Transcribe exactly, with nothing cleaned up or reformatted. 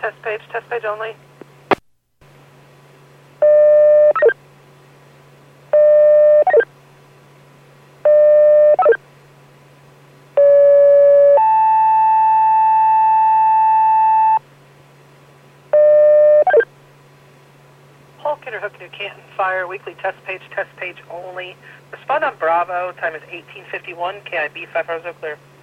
test page, test page only. Polk Interhook New Canton Fire, weekly test page, test page only. Respond on Bravo, time is eighteen fifty-one, K I B five hours, clear.